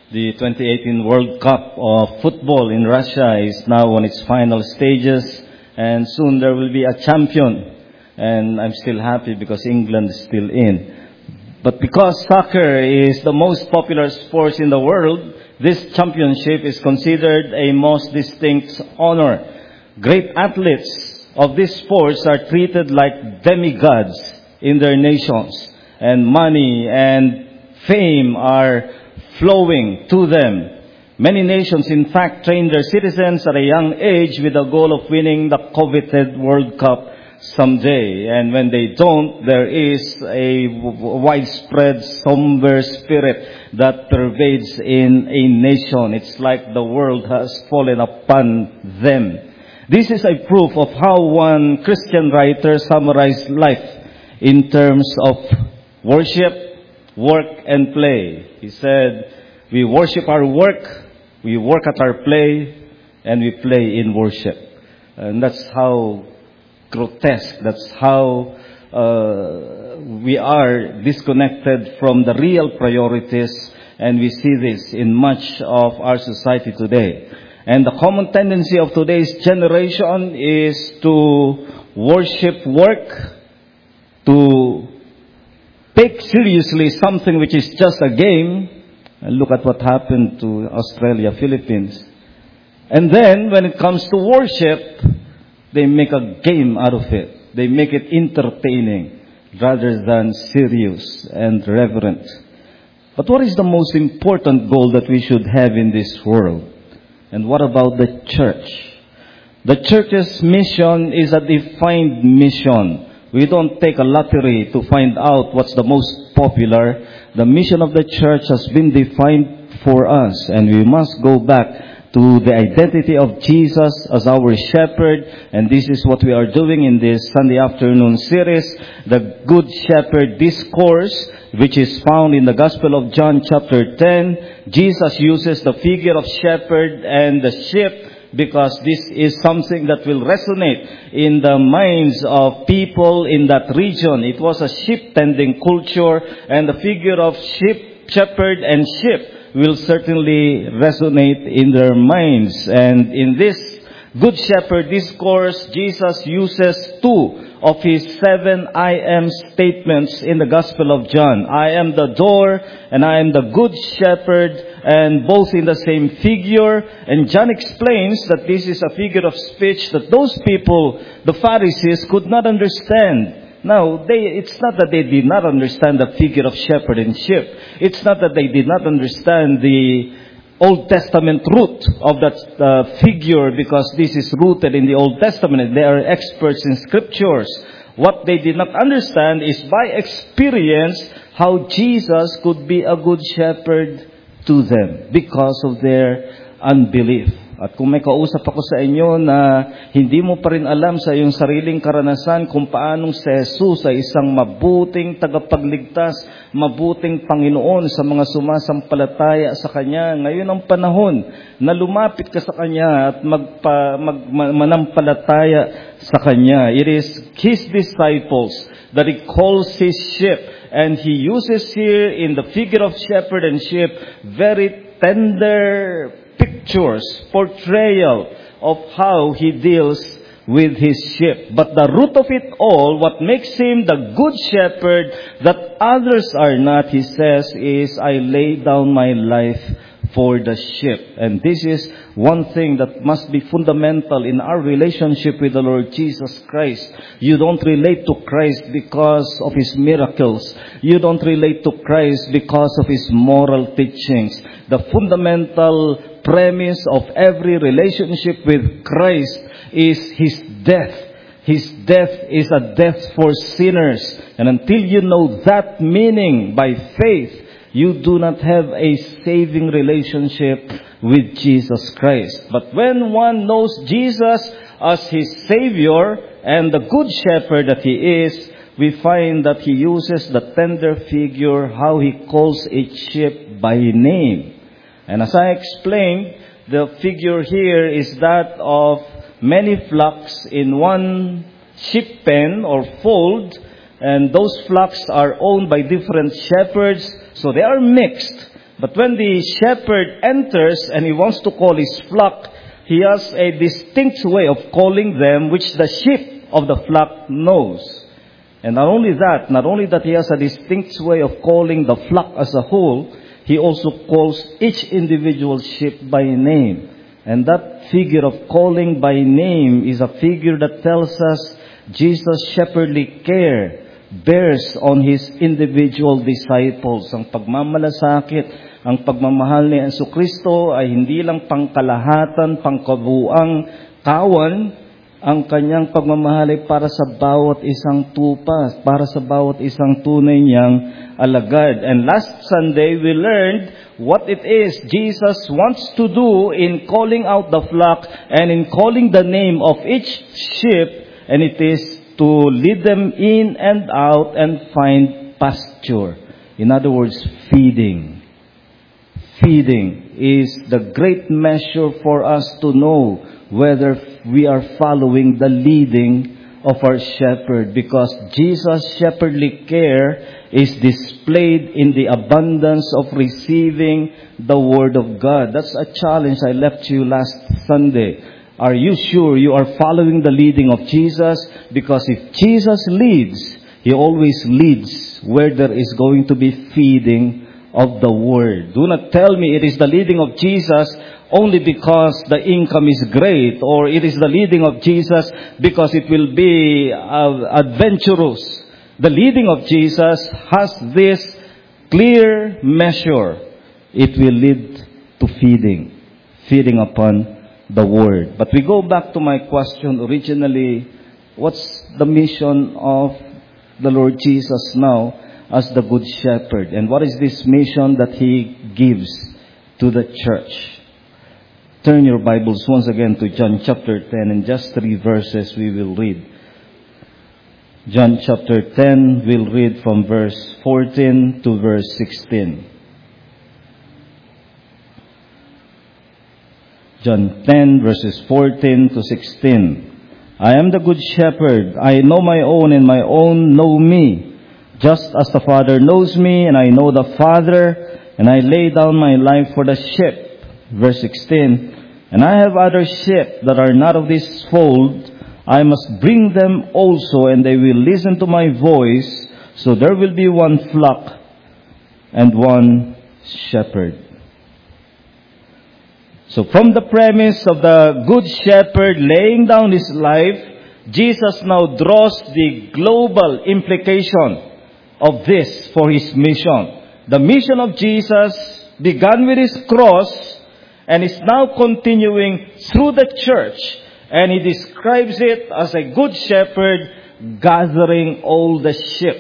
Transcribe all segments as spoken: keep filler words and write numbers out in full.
The twenty eighteen World Cup of football in Russia is now on its final stages, and soon there will be a champion. And I'm still happy because England is still in. But because soccer is the most popular sport in the world, this championship is considered a most distinct honor. Great athletes of these sports are treated like demigods in their nations, and money and fame are flowing to them. Many nations, in fact, train their citizens at a young age with the goal of winning the coveted World Cup someday. And when they don't, there is a widespread somber spirit that pervades in a nation. It's like the world has fallen upon them. This is a proof of how one Christian writer summarized life in terms of worship, work, and play. He said, we worship our work, we work at our play, and we play in worship. And that's how grotesque, that's how uh, we are disconnected from the real priorities, and we see this in much of our society today. And the common tendency of today's generation is to worship work, to take seriously something which is just a game. And look at what happened to Australia, Philippines. And then when it comes to worship, they make a game out of it. They make it entertaining rather than serious and reverent. But what is the most important goal that we should have in this world? And what about the church? The church's mission is a defined mission. We don't take a lottery to find out what's the most popular. The mission of the church has been defined for us, and we must go back to the identity of Jesus as our shepherd. And this is what we are doing in this Sunday afternoon series, the Good Shepherd Discourse, which is found in the Gospel of John chapter ten. Jesus uses the figure of shepherd and the sheep because this is something that will resonate in the minds of people in that region. It was a sheep tending culture, and the figure of sheep, shepherd and sheep will certainly resonate in their minds. And in this Good Shepherd Discourse, Jesus uses two of his seven I am statements in the Gospel of John. I am the door, and I am the good shepherd, and both in the same figure. And John explains that this is a figure of speech that those people, the Pharisees, could not understand. Now, they, it's not that they did not understand the figure of shepherd and sheep. It's not that they did not understand the Old Testament root of that uh, figure, because this is rooted in the Old Testament. They are experts in scriptures. What they did not understand is by experience how Jesus could be a good shepherd to them because of their unbelief. At kung may kausap ako sa inyo na hindi mo pa rin alam sa iyong sariling karanasan kung paanong si Jesus ay isang mabuting tagapagligtas, mabuting Panginoon sa mga sumasampalataya sa Kanya, ngayon ang panahon na lumapit ka sa Kanya at magpa, mag, manampalataya sa Kanya. It is His disciples that He calls His sheep, and He uses here in the figure of shepherd and sheep very tender pictures, portrayal of how He deals with His sheep. But the root of it all, what makes Him the good shepherd that others are not, He says, is I lay down my life for the sheep. And this is one thing that must be fundamental in our relationship with the Lord Jesus Christ. You don't relate to Christ because of His miracles. You don't relate to Christ because of His moral teachings. The fundamental premise of every relationship with Christ is His death. His death is a death for sinners. And until you know that meaning by faith, you do not have a saving relationship with Jesus Christ. But when one knows Jesus as his Savior and the Good Shepherd that He is, we find that He uses the tender figure, how He calls each sheep by name. And as I explained, the figure here is that of many flocks in one sheep pen or fold, and those flocks are owned by different shepherds, so they are mixed. But when the shepherd enters and he wants to call his flock, he has a distinct way of calling them, which the sheep of the flock knows. And not only that, not only that he has a distinct way of calling the flock as a whole, he also calls each individual sheep by name. And that figure of calling by name is a figure that tells us Jesus' shepherdly care bears on His individual disciples. Ang pagmamalasakit, ang pagmamahal ni Jesucristo ay hindi lang pangkalahatan, pangkabuang kawan. Ang kanyang pagmamahal ay para sa bawat isang tupa, para sa bawat isang tunay niyang alagad. And last Sunday, we learned what it is Jesus wants to do in calling out the flock and in calling the name of each sheep, and it is to lead them in and out and find pasture. In other words, feeding. Feeding is the great measure for us to know whether we are following the leading of our shepherd, because Jesus' shepherdly care is displayed in the abundance of receiving the Word of God. That's a challenge I left you last Sunday. Are you sure you are following the leading of Jesus? Because if Jesus leads, He always leads where there is going to be feeding of the Word. Do not tell me it is the leading of Jesus only because the income is great, or it is the leading of Jesus because it will be uh, adventurous. The leading of Jesus has this clear measure. It will lead to feeding, feeding upon the Word. But we go back to my question originally, what's the mission of the Lord Jesus now as the Good Shepherd? And what is this mission that He gives to the church? Turn your Bibles once again to John chapter ten, and just three verses we will read. John chapter ten, we'll read from verse fourteen to verse sixteen. John ten, verses fourteen to sixteen. I am the good shepherd. I know my own, and my own know me. Just as the Father knows me, and I know the Father, and I lay down my life for the sheep. Verse sixteen. And I have other sheep that are not of this fold. I must bring them also, and they will listen to my voice. So there will be one flock and one shepherd. So from the premise of the Good Shepherd laying down His life, Jesus now draws the global implication of this for His mission. The mission of Jesus began with His cross and is now continuing through the church. And He describes it as a good shepherd gathering all the sheep.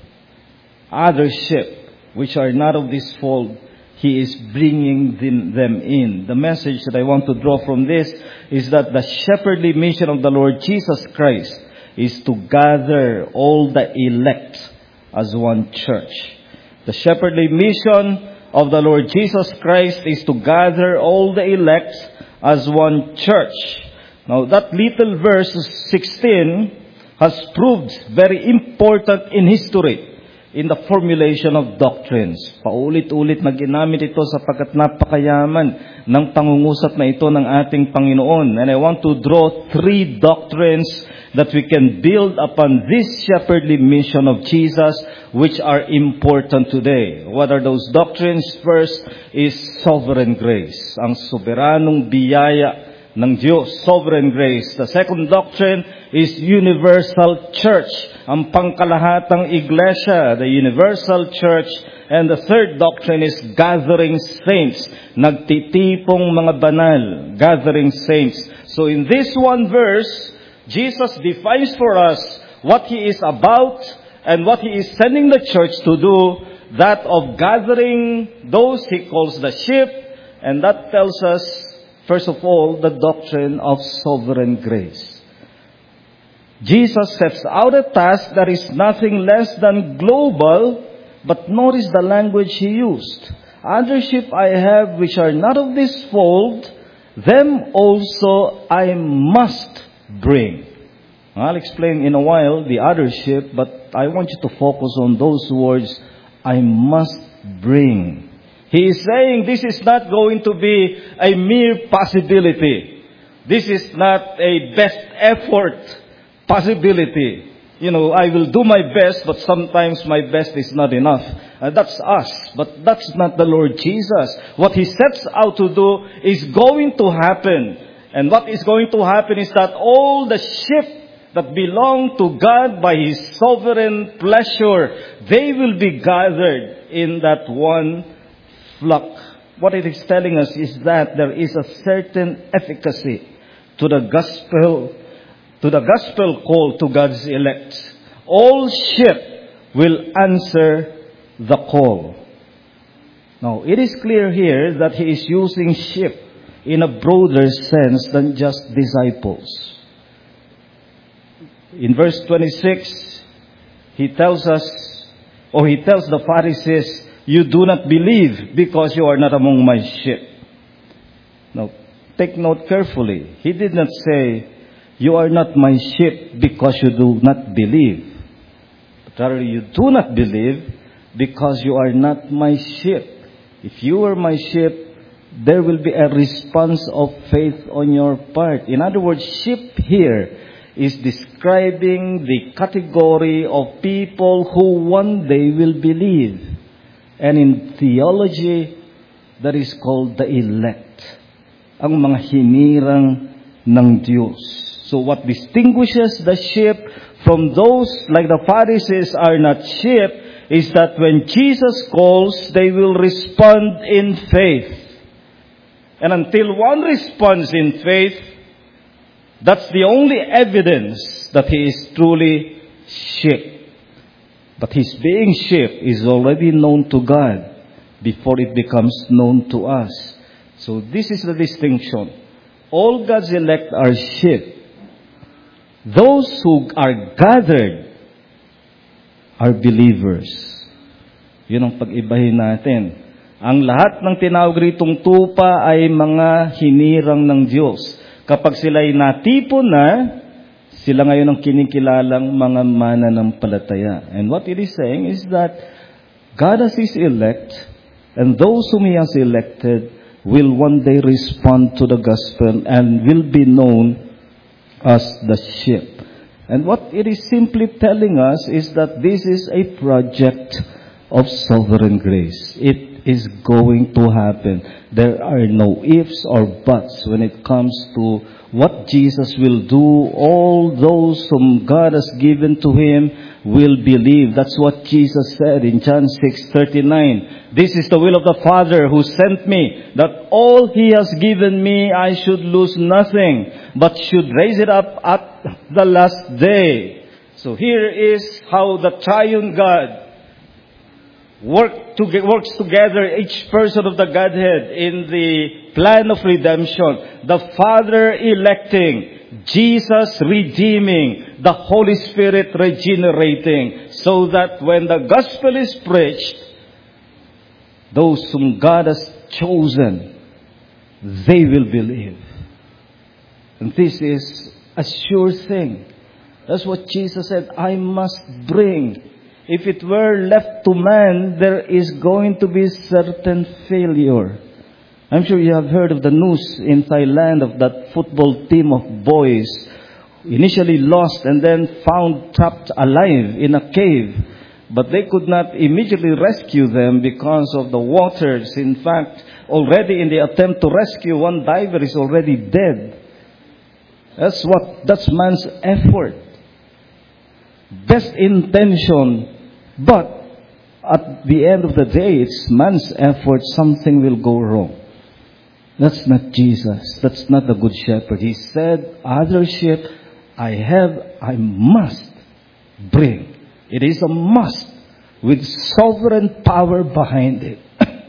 Other sheep, which are not of this fold, He is bringing them in. The message that I want to draw from this is that the shepherdly mission of the Lord Jesus Christ is to gather all the elect as one church. The shepherdly mission of the Lord Jesus Christ is to gather all the elect as one church. Now that little verse sixteen has proved very important in history in the formulation of doctrines. Paulit-ulit na ginamit ito sapagkat napakayaman ng pangungusap na ito ng ating Panginoon. And I want to draw three doctrines that we can build upon this shepherdly mission of Jesus, which are important today. What are those doctrines? First is sovereign grace. Ang soberanong biyaya ng Diyos, sovereign grace. The second doctrine is universal church, ang pangkalahatang iglesia, the universal church. And the third doctrine is gathering saints, nagtitipong mga banal, gathering saints. So in this one verse, Jesus defines for us what He is about and what He is sending the church to do, that of gathering those He calls the sheep, and that tells us, first of all, the doctrine of sovereign grace. Jesus sets out a task that is nothing less than global, but notice the language He used. Other sheep I have which are not of this fold, them also I must bring. I'll explain in a while the other sheep, but I want you to focus on those words, I must bring. He is saying this is not going to be a mere possibility. This is not a best effort possibility. You know, I will do my best, but sometimes my best is not enough. Uh, that's us, but that's not the Lord Jesus. What He sets out to do is going to happen. And what is going to happen is that all the sheep that belong to God by His sovereign pleasure, they will be gathered in that one flock. What it is telling us is that there is a certain efficacy to the gospel, to the gospel call to God's elect. All sheep will answer the call. Now, it is clear here that He is using sheep in a broader sense than just disciples. In verse twenty-six, He tells us, or He tells the Pharisees, you do not believe because you are not among my sheep. Now, take note carefully. He did not say, you are not my sheep because you do not believe. But rather, you do not believe because you are not my sheep. If you were my sheep, there will be a response of faith on your part. In other words, sheep here is describing the category of people who one day will believe. And in theology, that is called the elect. Ang mga hinirang ng Diyos. So what distinguishes the sheep from those like the Pharisees are not sheep is that when Jesus calls, they will respond in faith. And until one responds in faith, that's the only evidence that he is truly sheep. But his being sheep is already known to God before it becomes known to us. So this is the distinction. All God's elect are sheep. Those who are gathered are believers. Yun ang pag-ibahin natin. Ang lahat ng tinawag ritong tupa ay mga hinirang ng Diyos. Kapag sila'y natipon na, sila ngayon ang kinikilalang mga mananampalataya. And what it is saying is that God has His elect, and those whom He has elected will one day respond to the gospel and will be known as the sheep. And what it is simply telling us is that this is a project of sovereign grace. It is going to happen. There are no ifs or buts when it comes to what Jesus will do. All those whom God has given to Him will believe. That's what Jesus said in John six thirty-nine. This is the will of the Father who sent me, that all He has given me I should lose nothing, but should raise it up at the last day. So here is how the triune God Work to, works together, each person of the Godhead, in the plan of redemption. The Father electing, Jesus redeeming, the Holy Spirit regenerating, so that when the gospel is preached, those whom God has chosen, they will believe. And this is a sure thing. That's what Jesus said, I must bring. If it were left to man, there is going to be certain failure. I'm sure you have heard of the news in Thailand of that football team of boys initially lost and then found trapped alive in a cave. But they could not immediately rescue them because of the waters. In fact, already in the attempt to rescue, one diver is already dead. That's what, that's man's effort. Best intention. But at the end of the day, it's man's effort, something will go wrong. That's not Jesus. That's not the Good Shepherd. He said, other sheep I have, I must bring. It is a must with sovereign power behind it.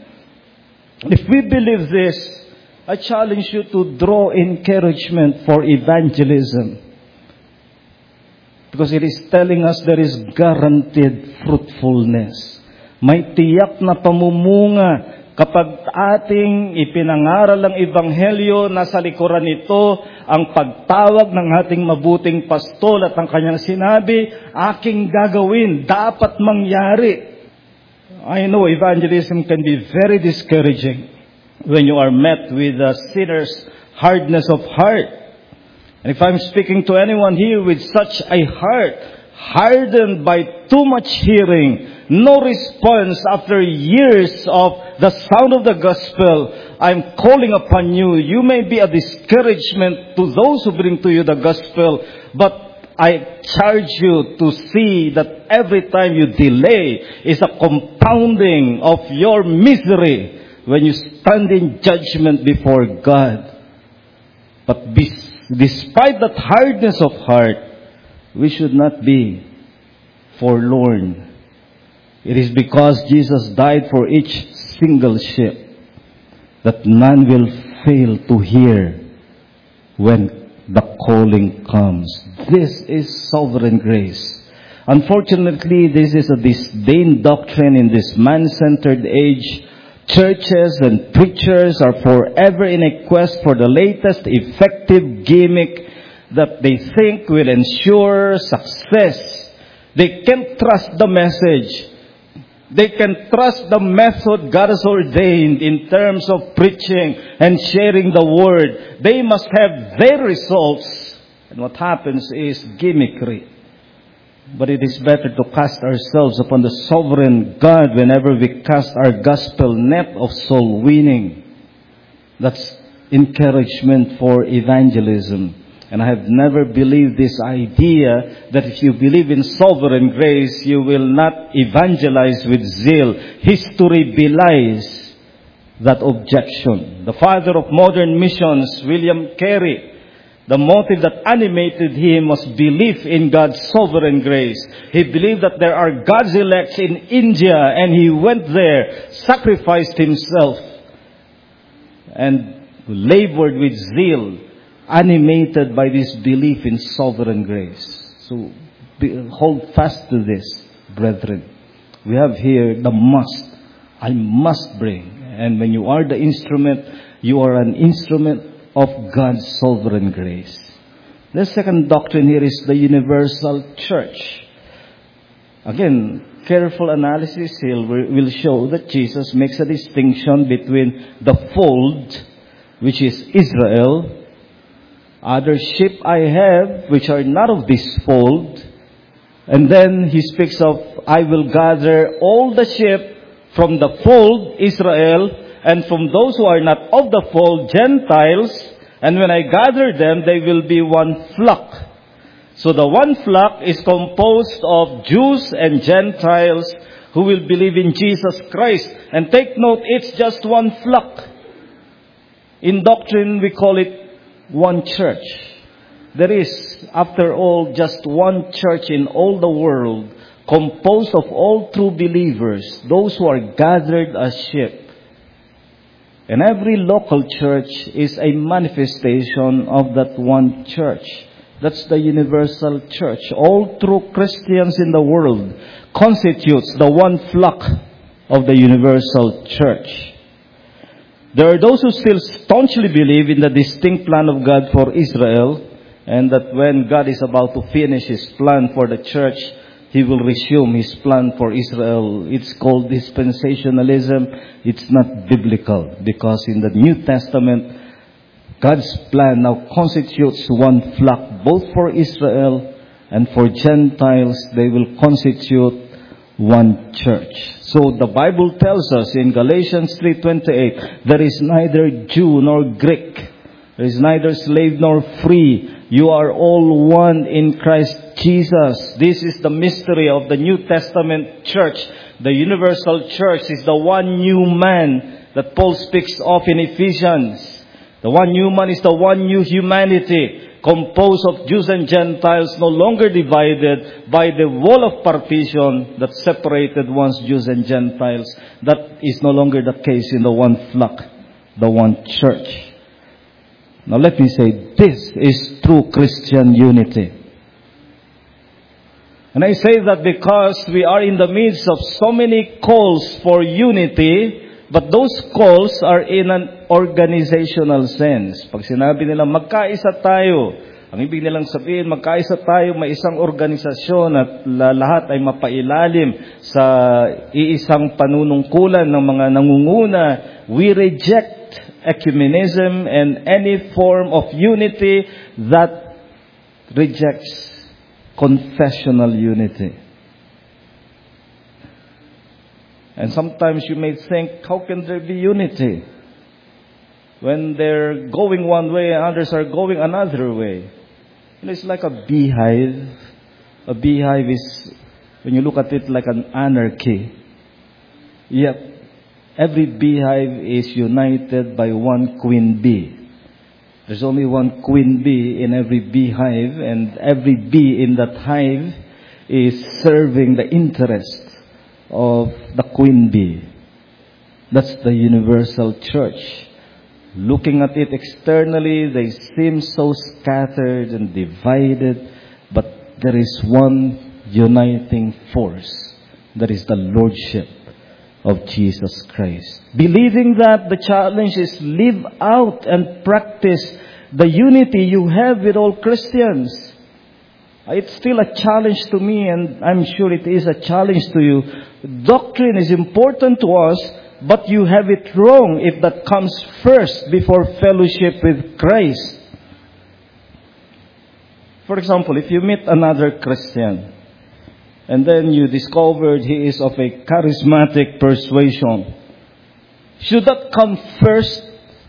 If we believe this, I challenge you to draw encouragement for evangelism. Because it is telling us there is guaranteed fruitfulness. May tiyak na pamumunga kapag ating ipinangaral ang Ebanghelyo na sa likuran nito ang pagtawag ng ating mabuting pastol at ang kanyang sinabi, aking gagawin, dapat mangyari. I know evangelism can be very discouraging when you are met with a sinner's hardness of heart. And if I'm speaking to anyone here with such a heart, hardened by too much hearing, no response after years of the sound of the gospel, I'm calling upon you. You may be a discouragement to those who bring to you the gospel, but I charge you to see that every time you delay is a compounding of your misery when you stand in judgment before God. But bis- despite that hardness of heart, we should not be forlorn. It is because Jesus died for each single sheep that none will fail to hear when the calling comes. This is sovereign grace. Unfortunately, this is a disdained doctrine in this man-centered age. Churches and preachers are forever in a quest for the latest effective gimmick that they think will ensure success. They can't trust the message. They can trust the method God has ordained in terms of preaching and sharing the word. They must have their results. And what happens is gimmickry. But it is better to cast ourselves upon the sovereign God whenever we cast our gospel net of soul winning. That's encouragement for evangelism. And I have never believed this idea that if you believe in sovereign grace, you will not evangelize with zeal. History belies that objection. The father of modern missions, William Carey, the motive that animated him was belief in God's sovereign grace. He believed that there are God's elects in India, and he went there, sacrificed himself, and labored with zeal, animated by this belief in sovereign grace. So be, hold fast to this, brethren. We have here the must. I must bring. And when you are the instrument, you are an instrument of God's sovereign grace. The second doctrine here is the universal church. Again, careful analysis here will show that Jesus makes a distinction between the fold, which is Israel, other sheep I have, which are not of this fold. And then he speaks of, I will gather all the sheep from the fold, Israel, and from those who are not of the fold, Gentiles. And when I gather them, they will be one flock. So the one flock is composed of Jews and Gentiles who will believe in Jesus Christ. And take note, it's just one flock. In doctrine, we call it one church. There is, after all, just one church in all the world, composed of all true believers, those who are gathered as sheep. And every local church is a manifestation of that one church. That's the universal church. All true Christians in the world constitutes the one flock of the universal church. There are those who still staunchly believe in the distinct plan of God for Israel, and that when God is about to finish His plan for the church, He will resume His plan for Israel. It's called dispensationalism. It's not biblical, because in the New Testament, God's plan now constitutes one flock, both for Israel and for Gentiles. They will constitute one church. So the Bible tells us in Galatians three twenty-eight, there is neither Jew nor Greek, there is neither slave nor free. You are all one in Christ Jesus. This is the mystery of the New Testament church. The universal church is the one new man that Paul speaks of in Ephesians. The one new man is the one new humanity, composed of Jews and Gentiles, no longer divided by the wall of partition that separated once Jews and Gentiles. That is no longer the case in the one flock, the one church. Now let me say, this is true Christian unity. And I say that because we are in the midst of so many calls for unity, but those calls are in an organizational sense. Pag sinabi nila, magkaisa tayo, Ang ibig nilang sabihin, magkaisa tayo, may isang organisasyon at lahat ay mapailalim sa iisang panunungkulan ng mga nangunguna. We reject ecumenism and any form of unity that rejects confessional unity. And sometimes you may think, how can there be unity when they're going one way and others are going another way? You know, it's like a beehive. A beehive is, when you look at it, like an anarchy. Yet, every beehive is united by one queen bee. There's only one queen bee in every beehive, and every bee in that hive is serving the interest of the queen bee. That's the universal church. Looking at it externally, they seem so scattered and divided, but there is one uniting force. That is the Lordship of Jesus Christ. Believing that, the challenge is live out and practice the unity you have with all Christians. It's still a challenge to me, and I'm sure it is a challenge to you. Doctrine is important to us, but you have it wrong if that comes first before fellowship with Christ. For example, if you meet another Christian, and then you discovered he is of a charismatic persuasion, should that come first?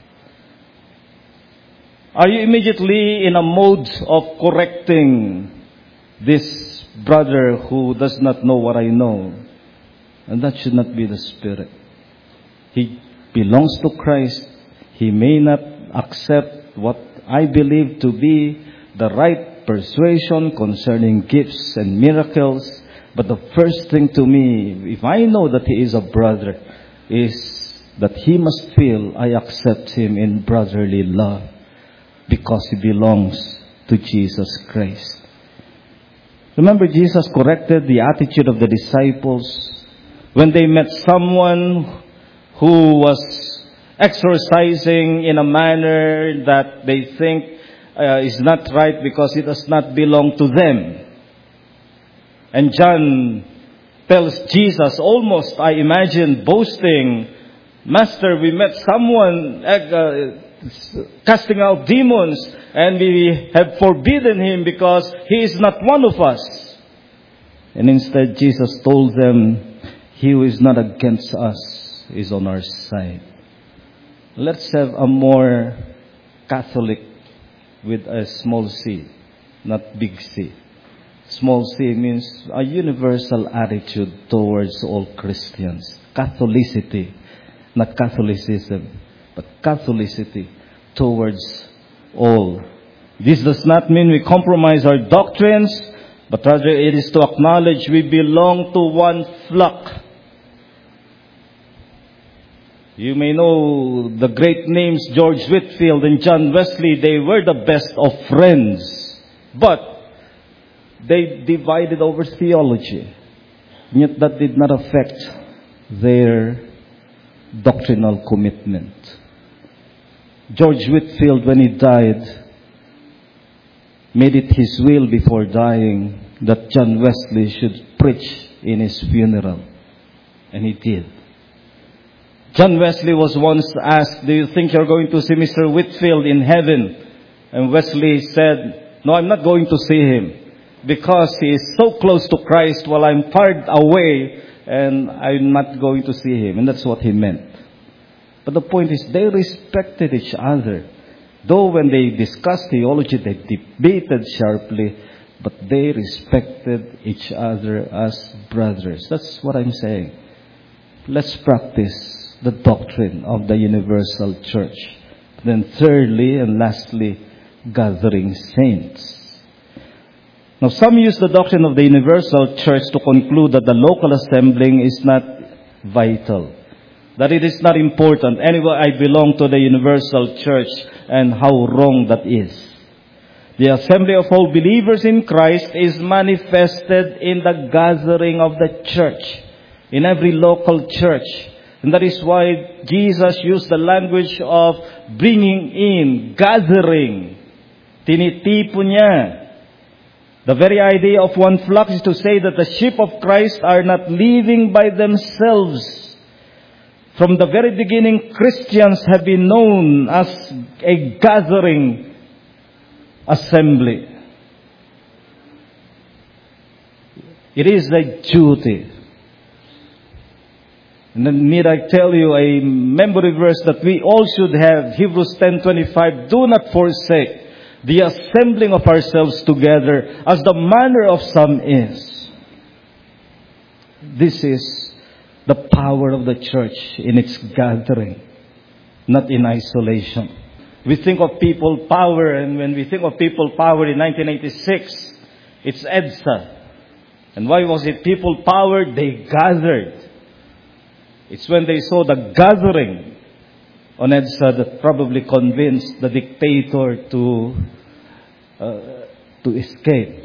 Are you immediately in a mode of correcting this brother who does not know what I know? And that should not be the spirit. He belongs to Christ. He may not accept what I believe to be the right persuasion concerning gifts and miracles. But the first thing to me, if I know that he is a brother, is that he must feel I accept him in brotherly love because he belongs to Jesus Christ. Remember, Jesus corrected the attitude of the disciples when they met someone who was exercising in a manner that they think uh, is not right because it does not belong to them. And John tells Jesus, almost, I imagine, boasting, Master, we met someone uh, casting out demons, and we have forbidden him because he is not one of us. And instead, Jesus told them, he who is not against us is on our side. Let's have a more Catholic with a small c, not big C. Small c means a universal attitude towards all Christians. Catholicity, not Catholicism, but Catholicity towards all. This does not mean we compromise our doctrines, but rather it is to acknowledge we belong to one flock. You may know the great names George Whitefield and John Wesley. They were the best of friends, but they divided over theology. Yet that did not affect their doctrinal commitment. George Whitefield, when he died, made it his will before dying that John Wesley should preach in his funeral. And he did. John Wesley was once asked, do you think you're going to see Mister Whitefield in heaven? And Wesley said, no, I'm not going to see him because he is so close to Christ while I'm far away, and I'm not going to see him. And that's what he meant. But the point is, they respected each other. Though when they discussed theology, they debated sharply, but they respected each other as brothers. That's what I'm saying. Let's practice the doctrine of the universal church. Then thirdly and lastly, gathering saints. Now, some use the doctrine of the universal church to conclude that the local assembling is not vital, that it is not important. Anyway, I belong to the universal church, and how wrong that is. The assembly of all believers in Christ is manifested in the gathering of the church, in every local church. And that is why Jesus used the language of bringing in, gathering Tinitipon niya. The very idea of one flock is to say that the sheep of Christ are not living by themselves. From the very beginning, Christians have been known as a gathering assembly. It is a duty. And then need I tell you a memory verse that we all should have, Hebrews ten twenty-five, do not forsake the assembling of ourselves together as the manner of some is. This is the power of the church in its gathering, not in isolation. We think of people power, and when we think of people power in nineteen eighty-six, it's EDSA. And why was it people power? They gathered. It's when they saw the gathering on EDSA that probably convinced the dictator to uh, to escape.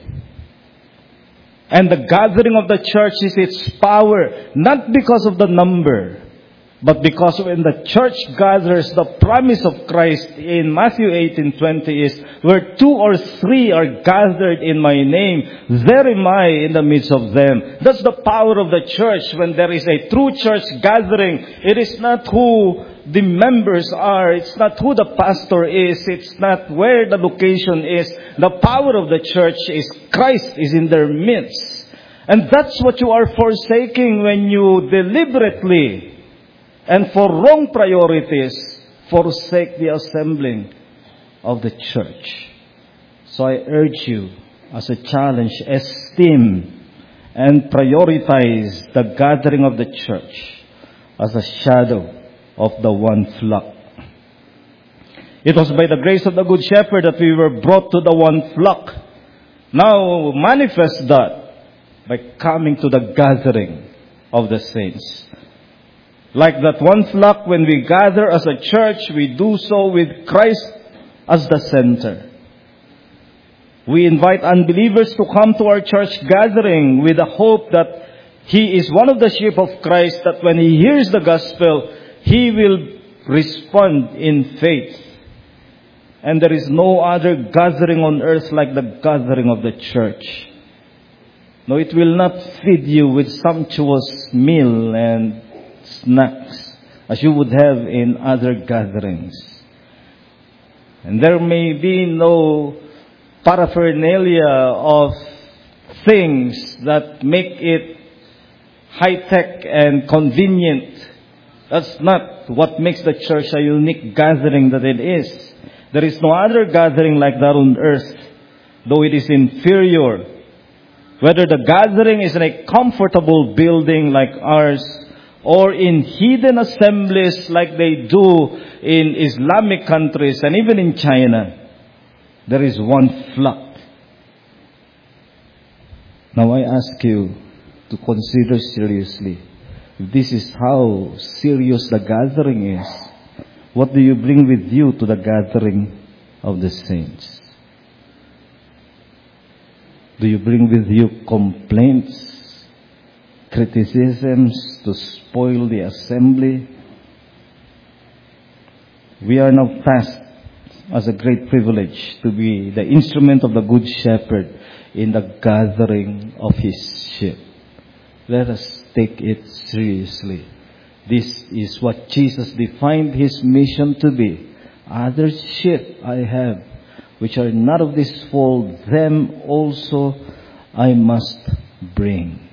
And the gathering of the church is its power, not because of the number, but because when the church gathers, the promise of Christ in Matthew eighteen twenty is, where two or three are gathered in my name, there am I in the midst of them. That's the power of the church. When there is a true church gathering, it is not who the members are, it's not who the pastor is, it's not where the location is. The power of the church is Christ is in their midst. And that's what you are forsaking when you deliberately and for wrong priorities forsake the assembling of the church. So I urge you, as a challenge, esteem and prioritize the gathering of the church as a shadow of the one flock. It was by the grace of the Good Shepherd that we were brought to the one flock. Now manifest that by coming to the gathering of the saints. Like that one flock, when we gather as a church, we do so with Christ as the center. We invite unbelievers to come to our church gathering with the hope that he is one of the sheep of Christ, that when he hears the gospel, he will respond in faith. And there is no other gathering on earth like the gathering of the church. No, it will not feed you with sumptuous meal and snacks as you would have in other gatherings. And there may be no paraphernalia of things that make it high-tech and convenient. That's not what makes the church a unique gathering that it is. There is no other gathering like that on earth, though it is inferior. Whether the gathering is in a comfortable building like ours, or in hidden assemblies like they do in Islamic countries and even in China, there is one flock. Now I ask you to consider seriously, if this is how serious the gathering is, what do you bring with you to the gathering of the saints? Do you bring with you complaints, criticisms to spoil the assembly? We are now tasked as a great privilege to be the instrument of the Good Shepherd in the gathering of his sheep. Let us take it seriously. This is what Jesus defined his mission to be. Other sheep I have, which are not of this fold, them also I must bring.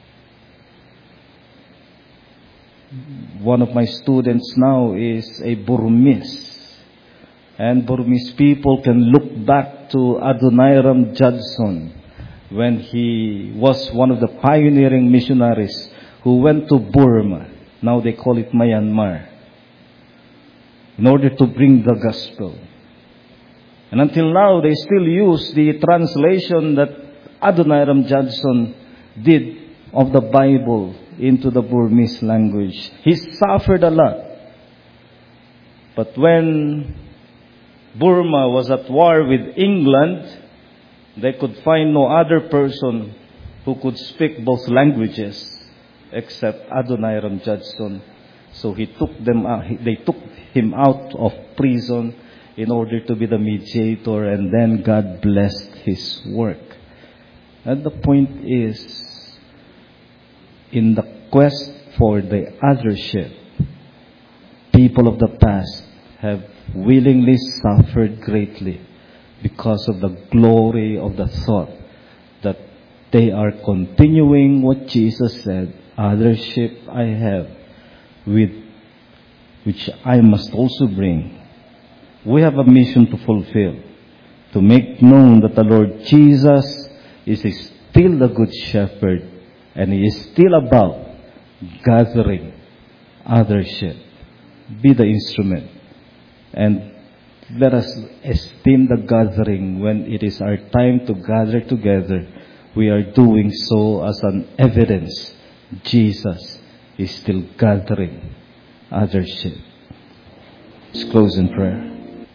One of my students now is a Burmese. And Burmese people can look back to Adoniram Judson when he was one of the pioneering missionaries who went to Burma. Now they call it Myanmar, in order to bring the gospel. And until now, they still use the translation that Adoniram Judson did of the Bible into the Burmese language. He suffered a lot. But when Burma was at war with England, they could find no other person who could speak both languages except Adoniram Judson. So he took them out, they took him out of prison in order to be the mediator, and then God blessed his work. And the point is, in the quest for the othership, people of the past have willingly suffered greatly because of the glory of the thought that they are continuing what Jesus said, "Othership I have, with which I must also bring." We have a mission to fulfill, to make known that the Lord Jesus is still the Good Shepherd, and He is still about gathering othership. Be the instrument, and let us esteem the gathering when it is our time to gather together. We are doing so as an evidence Jesus is still gathering othership. Let's close in prayer.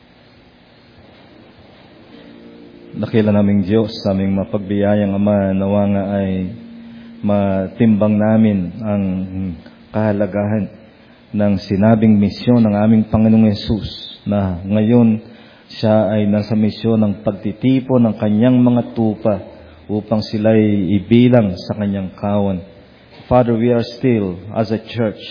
Dakila naming Diyos, aming mapagbiyayang Ama, nawa nga ay matimbang namin ang kahalagahan ng sinabing misyon ng aming Panginoong Yesus, na ngayon siya ay nasa misyon ng pagtitipon ng kanyang mga tupa upang sila'y ibilang sa kanyang kawan. Father, we are still, as a church,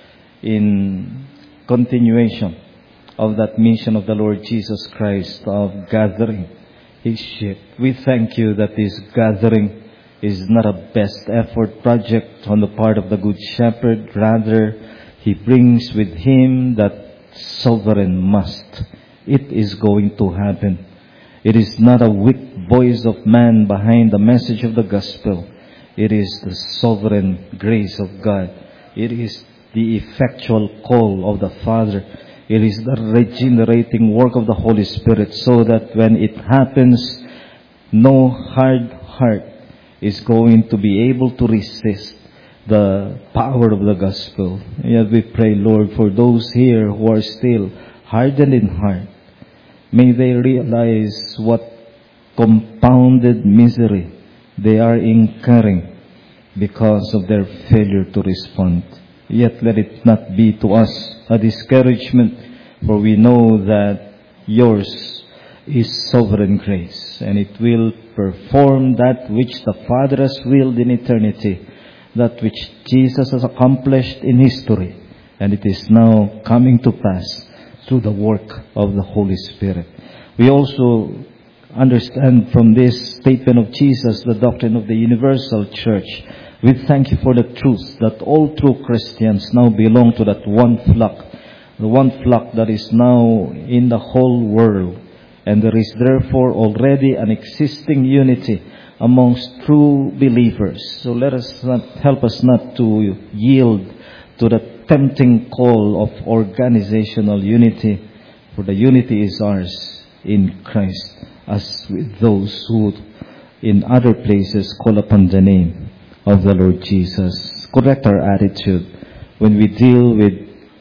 in continuation of that mission of the Lord Jesus Christ of gathering His sheep. We thank you that this gathering is not a best effort project on the part of the Good Shepherd. Rather, He brings with Him that sovereign must. It is going to happen. It is not a weak voice of man behind the message of the gospel. It is the sovereign grace of God. It is the effectual call of the Father. It is the regenerating work of the Holy Spirit, so that when it happens, no hard heart is going to be able to resist the power of the gospel. Yet we pray, Lord, for those here who are still hardened in heart, may they realize what compounded misery they are incurring because of their failure to respond. Yet let it not be to us a discouragement, for we know that yours is sovereign grace, and it will perform that which the Father has willed in eternity, that which Jesus has accomplished in history, and it is now coming to pass through the work of the Holy Spirit. We also understand from this statement of Jesus the doctrine of the universal church. We thank you for the truth that all true Christians now belong to that one flock, the one flock that is now in the whole world. And there is therefore already an existing unity amongst true believers. So let us not, help us not to yield to the tempting call of organizational unity, for the unity is ours in Christ, as with those who in other places call upon the name of the Lord Jesus. Correct our attitude when we deal with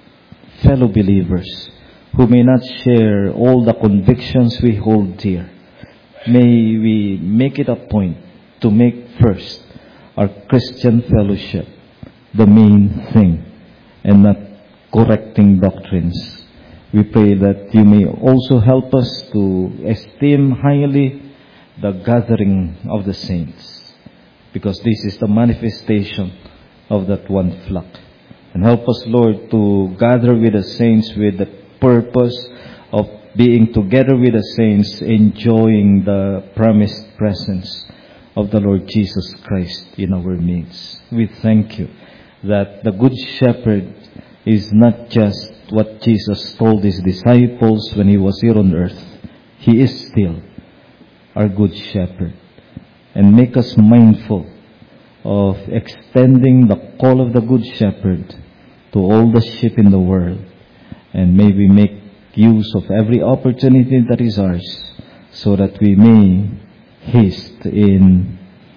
fellow believers who may not share all the convictions we hold dear. May we make it a point to make first our Christian fellowship the main thing, and not correcting doctrines. We pray that you may also help us to esteem highly the gathering of the saints, because this is the manifestation of that one flock. And help us, Lord, to gather with the saints with the purpose of being together with the saints, enjoying the promised presence of the Lord Jesus Christ in our midst. We thank you that the Good Shepherd is not just what Jesus told His disciples when He was here on earth. He is still our Good Shepherd. And make us mindful of extending the call of the Good Shepherd to all the sheep in the world. And may we make use of every opportunity that is ours, so that we may haste in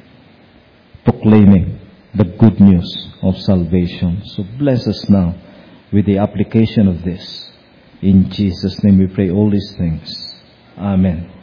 proclaiming the good news of salvation. So bless us now with the application of this. In Jesus' name we pray all these things. Amen.